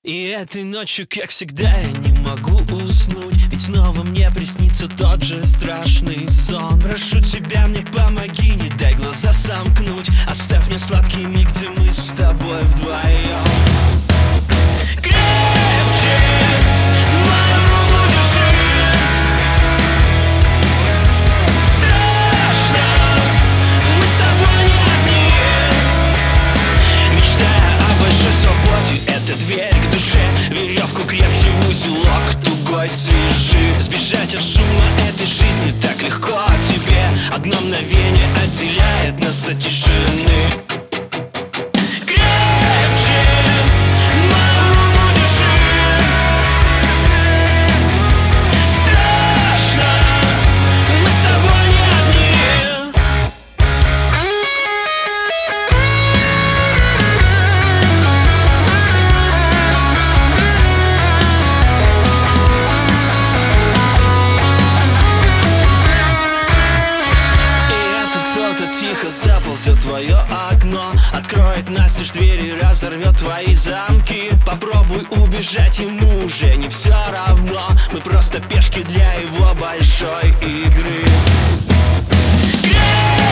И этой ночью, как всегда, я не могу уснуть. Ведь снова мне приснится тот же страшный сон. Прошу тебя, мне помоги, не дай глаза сомкнуть. Оставь мне сладкий миг, где мы с тобой вдвоем. Крепче мою руку держи. Страшно, мы с тобой не одни. Мечтая о большой свободе, это дверь к душе. Веревку крепче в узелок тугой свяжи. Сбежать от шума этой жизни так легко тебе. Одно мгновение отделяет нас от тишины. Крепче мою руку держи. Страшно, мы с тобой не одни. Кто-то тихо заползет в твое окно, откроет настежь двери, разорвет твои замки. Попробуй убежать, ему уже не все равно. Мы просто пешки для его большой игры.